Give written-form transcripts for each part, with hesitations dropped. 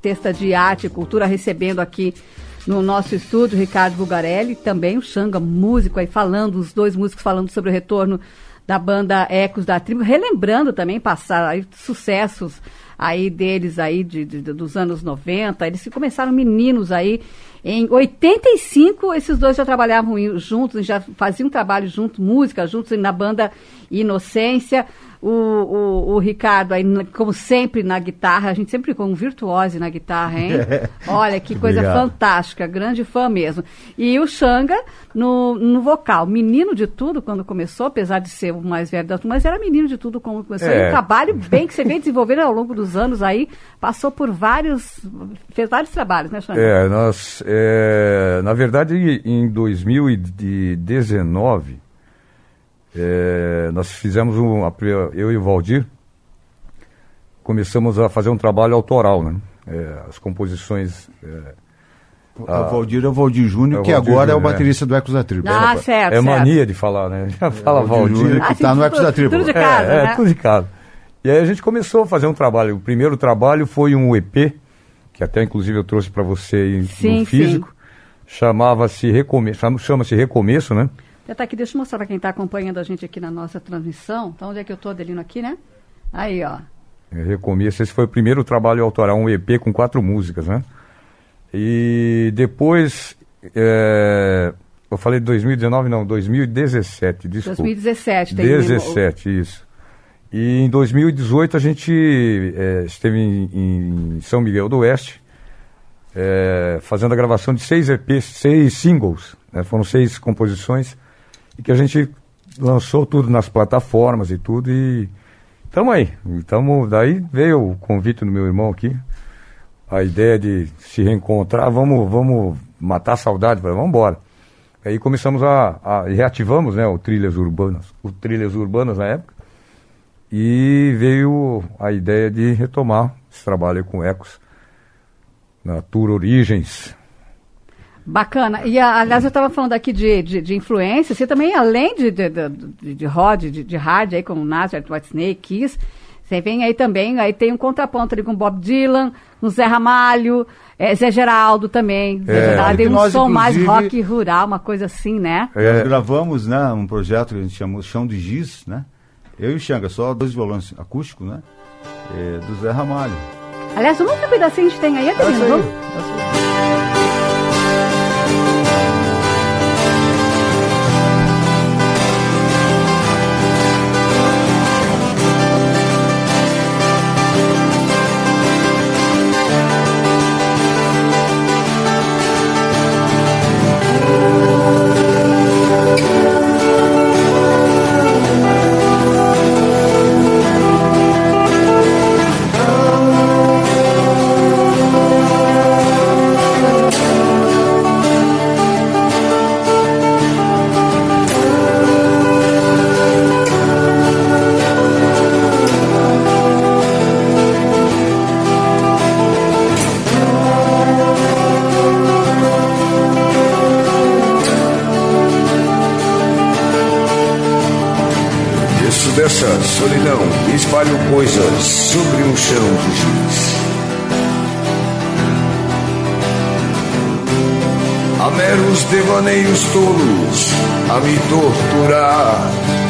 artista de arte e cultura, recebendo aqui no nosso estúdio Ricardo Bulgarelli, também o Xanga, músico aí falando, os dois músicos falando sobre o retorno da banda Ecos da Tribo, relembrando também passar aí sucessos aí deles aí dos anos 90, eles começaram meninos aí, em 85 esses dois já trabalhavam juntos, já faziam trabalho juntos, música juntos na banda Inocência. O Ricardo aí, como sempre, na guitarra, a gente sempre com um virtuose na guitarra, hein? Olha, que coisa fantástica, grande fã mesmo. E o Xanga no vocal, menino de tudo quando começou, apesar de ser o mais velho da turma, mas era menino de tudo quando começou. E um trabalho bem que você vem desenvolvendo ao longo dos anos aí, passou por fez vários trabalhos, né, Xanga? Na verdade, em 2019... nós fizemos eu e o Valdir começamos a fazer um trabalho autoral, né? As composições. O Valdir é o Valdir Júnior, que Valdir agora Júnior, é o baterista do Ecos da Tribo. Certo. Mania de falar, né? Já fala Valdir. Júnior, que está no Ecos da Tribo. Tudo de casa, né? Tudo de casa. E aí a gente começou a fazer um trabalho. O primeiro trabalho foi um EP, que até inclusive eu trouxe para você no físico. Chama-se Recomeço, né? Já tá aqui, deixa eu mostrar para quem está acompanhando a gente aqui na nossa transmissão. Então, onde é que eu estou, Adelino? Aqui, né? Aí, ó. Recomeço, esse foi o primeiro trabalho autoral, um EP com 4 músicas, né? E depois, eu falei de 2019, não, 2017, desculpa. 2017, tem 17, isso. E em 2018 a gente esteve em São Miguel do Oeste, fazendo a gravação de 6 EPs, 6 singles, né? Foram 6 composições, e que a gente lançou tudo nas plataformas e tudo, e estamos aí. Daí veio o convite do meu irmão aqui, a ideia de se reencontrar, vamos matar a saudade, vamos embora. Aí começamos reativamos, né, o Trilhas Urbanas na época, e veio a ideia de retomar esse trabalho aí com Ecos, na Tour Origens. Bacana. E, aliás, eu estava falando aqui de influência. Você também, além de hard, aí, como Nazareth, Whitesnake, Kiss, você vem aí também, aí tem um contraponto ali com Bob Dylan, com Zé Ramalho, Zé Geraldo também. Zé Geraldo tem um som mais rock rural, uma coisa assim, né? Nós gravamos, né, um projeto que a gente chamou Chão de Giz, né? Eu e o Xanga, só 2 violões acústicos, né? Do Zé Ramalho. Aliás, vamos ver um pedacinho que a gente tem aí, Adelino? Vamos? Dessa solidão, espalho coisas sobre um chão de giz. Há meros devaneios tolos a me torturar.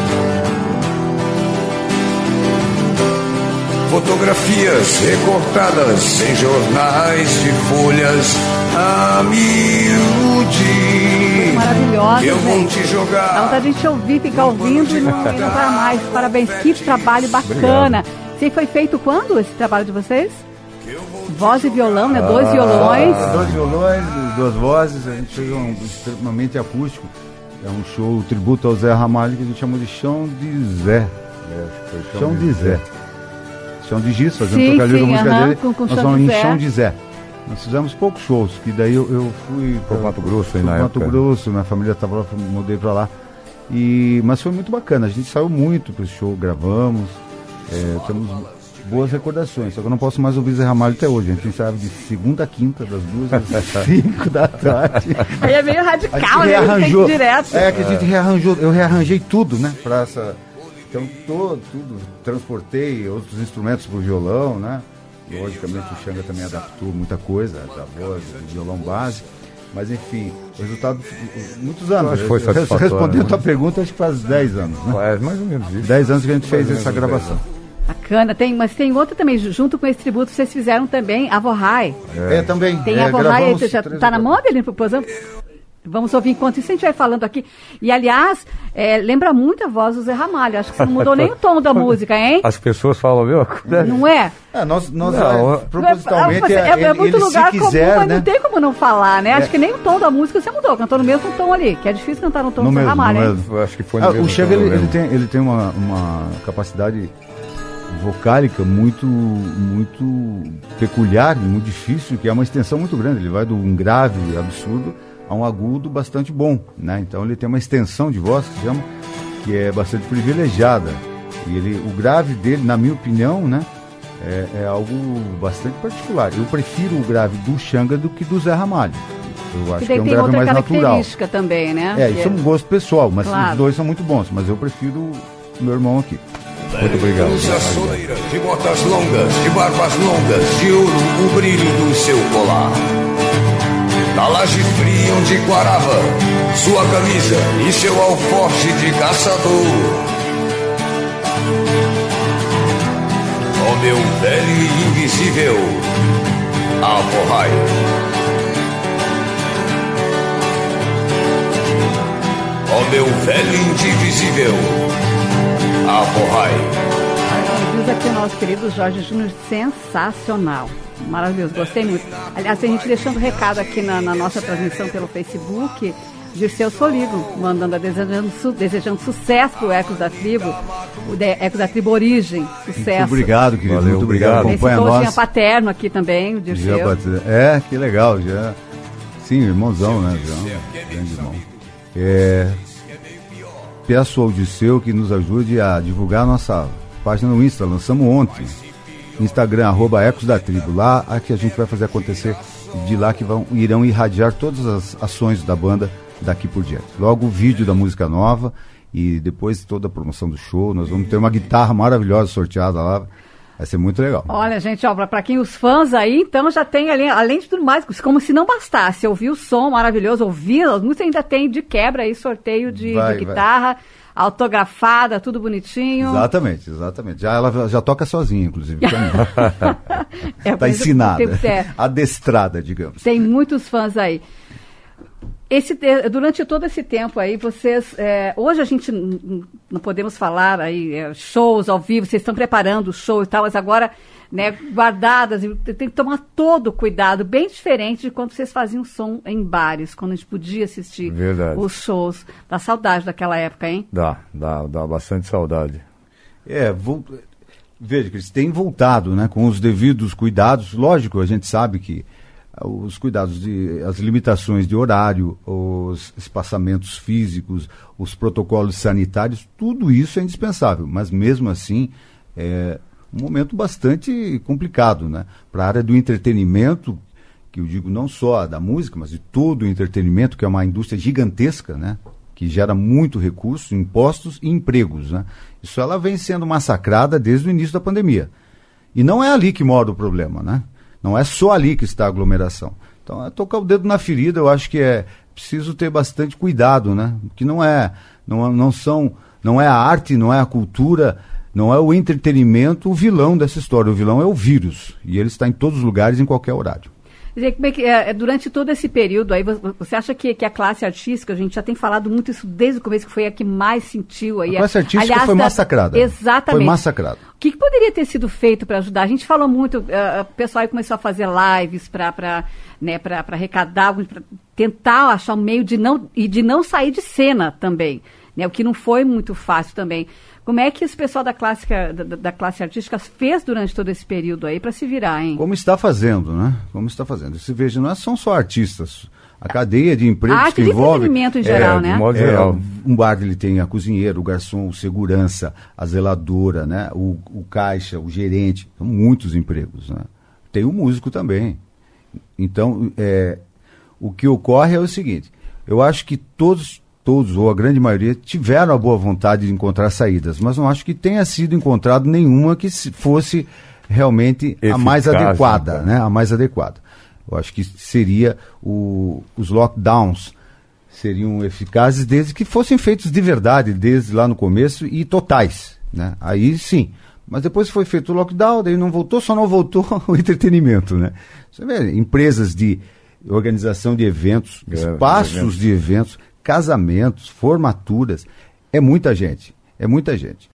Fotografias recortadas em jornais de folhas a me iludir. Maravilhosa, eu vou gente. te jogar. Dá vontade de a gente ouvir, ficar ouvindo e não para mais. Parabéns, que trabalho bacana. Você foi feito quando esse trabalho de vocês? Voz e violão, né? 2 violões. 2 violões, 2 vozes. A gente fez um extremamente acústico. É um show tributo ao Zé Ramalho que a gente chamou de Chão de Zé. Chão de Zé. Chão de Giz, fazendo trocadilho da música dele. Nós vamos em Chão de Zé. Nós fizemos poucos shows, que daí eu fui para Mato Grosso, aí na época. Mato Grosso, minha família estava lá, mudei para lá. Mas foi muito bacana, a gente saiu muito para esse show, gravamos, temos boas recordações, só que eu não posso mais ouvir Zé Ramalho até hoje. A gente ensaiava de segunda a quinta, das 2 às 5 da tarde. Aí é meio radical, né? Rearranjou, direto. que a gente rearranjou, eu rearranjei tudo, né, para essa... Então tudo, transportei outros instrumentos pro violão, né? Logicamente o Xanga também adaptou muita coisa, da voz, do violão básico, mas enfim, o resultado, muitos anos. Acho que foi satisfatório, respondendo a né? tua pergunta, acho que faz 10 anos, né? É mais ou menos isso. 10 anos que a gente fez Mais ou essa menos gravação. Bacana, mas tem outra também, junto com esse tributo, vocês fizeram também a Vorrai. Também. Tem a Vorrai, gravamos já 3 tá ou na 4. moda, ele, por exemplo? Vamos ouvir enquanto isso a gente vai falando aqui. E, aliás, lembra muito a voz do Zé Ramalho. Acho que você não mudou nem o tom da música, hein? As pessoas falam, meu, Não é? Nós Não, propositalmente, é muito ele lugar se comum, quiser, mas né? não tem como não falar, né? Acho que nem o tom da música você mudou. Cantou no mesmo tom ali, que é difícil cantar no tom do Zé Ramalho, hein? eu acho que foi no mesmo O Xanga, tom, eu lembro. ele tem uma capacidade vocálica muito peculiar, muito difícil, que é uma extensão muito grande. Ele vai de um grave absurdo a um agudo bastante bom, né? Então ele tem uma extensão de voz que é bastante privilegiada. E o grave dele, na minha opinião, né, é algo bastante particular. Eu prefiro o grave do Xanga do que do Zé Ramalho. Eu acho que é um tem grave outra mais natural. característica também, né? Isso é um gosto pessoal, mas Claro. os dois são muito bons. Mas eu prefiro o meu irmão aqui. Muito obrigado. Usa soleira, de botas longas, de barbas longas, de ouro o brilho do seu colar. Na laje fria onde quarava sua camisa e seu alforje de caçador. Ó meu velho e invisível, a Vorrai. Ó meu velho e indivisível, a Vorrai. Diz aqui o nosso querido Jorge Júnior, sensacional. Maravilhoso, gostei muito. Aliás, a gente deixando recado aqui na nossa transmissão pelo Facebook, Dirceu Soligo, mandando, desejando sucesso pro Ecos da Tribo, Ecos da Tribo Origem, sucesso. Muito obrigado, querido. Valeu, Muito obrigado. obrigado. Acompanha Esse nós. tinha paterno aqui também, o Dirceu. Que legal. Já. Sim, irmãozão, né? Grande irmão. Peço ao Dirceu que nos ajude a divulgar a nossa página no Insta. Lançamos ontem. Instagram, @Ecos da Tribo. Lá é que a gente vai fazer acontecer, de lá que irão irradiar todas as ações da banda daqui por diante. Logo o vídeo da música nova e depois toda a promoção do show. Nós vamos ter uma guitarra maravilhosa sorteada lá. Vai ser muito legal. Olha, gente, ó, pra quem os fãs aí, então já tem ali, além de tudo mais, como se não bastasse ouvir o som maravilhoso, ouvir as músicas, ainda tem de quebra aí sorteio de guitarra, autografada, tudo bonitinho. Exatamente. Ela já toca sozinha, inclusive. Está ensinada, adestrada, digamos. Tem muitos fãs aí. Durante todo esse tempo aí, vocês... hoje a gente não podemos falar aí, shows ao vivo, vocês estão preparando o show e tal, mas agora, né, guardadas, tem que tomar todo o cuidado, bem diferente de quando vocês faziam som em bares, quando a gente podia assistir os shows. Dá saudade daquela época, hein? Dá bastante saudade. Veja que eles têm voltado, né, com os devidos cuidados. Lógico, a gente sabe que os cuidados, as limitações de horário, os espaçamentos físicos, os protocolos sanitários, tudo isso é indispensável, mas mesmo assim é um momento bastante complicado, né? Para a área do entretenimento, que eu digo não só da música, mas de todo o entretenimento, que é uma indústria gigantesca, né? Que gera muito recurso, impostos e empregos, né? Isso ela vem sendo massacrada desde o início da pandemia. E não é ali que mora o problema, né? Não é só ali que está a aglomeração. Então, tocar o dedo na ferida, eu acho que é preciso ter bastante cuidado, né? Que não é a arte, não é a cultura, não é o entretenimento o vilão dessa história. O vilão é o vírus. E ele está em todos os lugares, em qualquer horário. Como é que durante todo esse período aí, você acha que a classe artística, a gente já tem falado muito isso desde o começo, que foi a que mais sentiu aí. A classe artística foi massacrada. Exatamente. Foi massacrada. O que poderia ter sido feito para ajudar? A gente falou muito, o pessoal aí começou a fazer lives para arrecadar, para tentar achar um meio de não sair de cena também, né? O que não foi muito fácil também. Como é que esse pessoal da classe artística fez durante todo esse período aí para se virar, hein? Como está fazendo, né? Se veja, não são só artistas. A cadeia de empregos que envolve... entretenimento em geral, né? De modo geral. Um bar, ele tem a cozinheira, o garçom, o segurança, a zeladora, né? O caixa, o gerente. São muitos empregos, né? Tem o músico também. Então, o que ocorre é o seguinte. Eu acho que todos, ou a grande maioria, tiveram a boa vontade de encontrar saídas, mas não acho que tenha sido encontrado nenhuma que fosse realmente a mais Eficaz, adequada, então. né? A mais adequada. Eu acho que seria os lockdowns seriam eficazes desde que fossem feitos de verdade, desde lá no começo e totais, né? Aí sim. Mas depois foi feito o lockdown, daí não voltou, só não voltou o entretenimento, né? Você vê, empresas de organização de eventos, espaços de eventos, casamentos, formaturas, é muita gente.